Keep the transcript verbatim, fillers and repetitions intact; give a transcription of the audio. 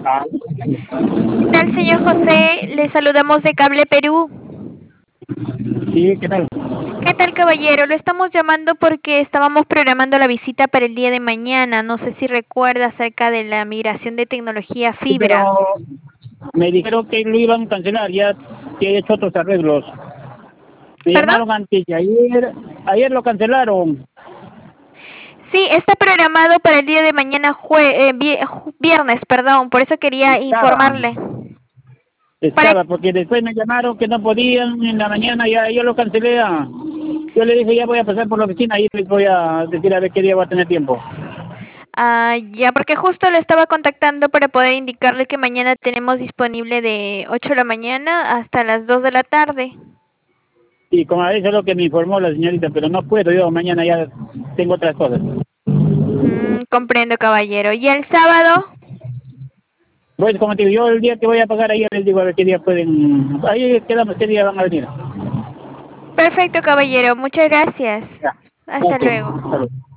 Ah, ¿Qué tal, señor José? Le saludamos de Cable Perú. sí, ¿qué tal? ¿Qué tal, caballero? Lo estamos llamando porque estábamos programando la visita para el día de mañana. No sé si recuerda acerca de la migración de tecnología a Sí, pero fibra. me dijeron que lo iban a cancelar, ya que he hecho otros arreglos. Me ¿Perdón? llamaron antes de ayer, ayer lo cancelaron. Sí, está programado para el día de mañana, jue eh, viernes, perdón. Por eso quería Estaba, informarle. Para estaba, porque después me llamaron que no podían en la mañana, ya yo lo cancelé. ah. Yo le dije, ya voy a pasar por la oficina y les voy a decir a ver qué día voy a tener tiempo. Ah, ya, porque justo lo estaba contactando para poder indicarle que mañana tenemos disponible de ocho de la mañana hasta las dos de la tarde. Y como eso es lo que me informó la señorita, pero no puedo, yo mañana ya tengo otras cosas. Mm, comprendo, caballero. ¿Y el sábado? Bueno, como te digo, yo el día que voy a pagar ahí les digo a ver qué día pueden, ahí quedamos, qué día van a venir. Perfecto, caballero. Muchas gracias. Ya, Hasta ok, luego. hasta luego.